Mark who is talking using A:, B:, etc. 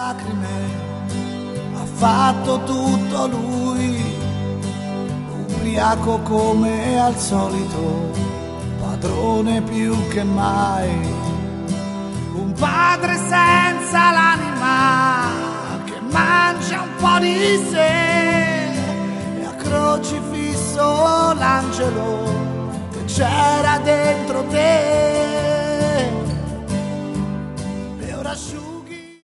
A: lacrime, ha fatto tutto lui, ubriaco come al solito, padrone più che mai, un padre senza l'anima che mangia un po' di sé, e a crocifisso l'angelo che c'era dentro te.